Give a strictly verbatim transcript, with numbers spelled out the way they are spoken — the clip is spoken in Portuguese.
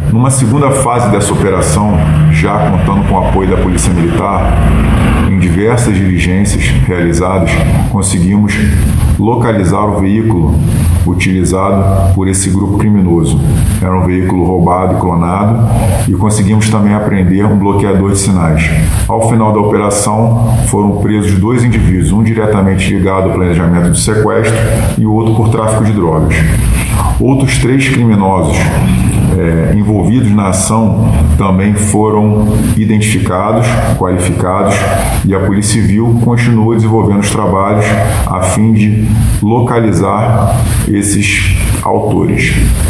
Numa segunda fase dessa operação, já contando com o apoio da Polícia Militar, em diversas diligências realizadas, conseguimos localizar o veículo utilizado por esse grupo criminoso. Era um veículo roubado e clonado, e conseguimos também apreender um bloqueador de sinais. Ao final da operação, foram presos dois indivíduos, um diretamente ligado ao planejamento de sequestro e o outro por tráfico de drogas. Outros três criminosos é, envolvidos na ação também foram identificados, qualificados, e a Polícia Civil continua desenvolvendo os trabalhos a fim de localizar esses autores.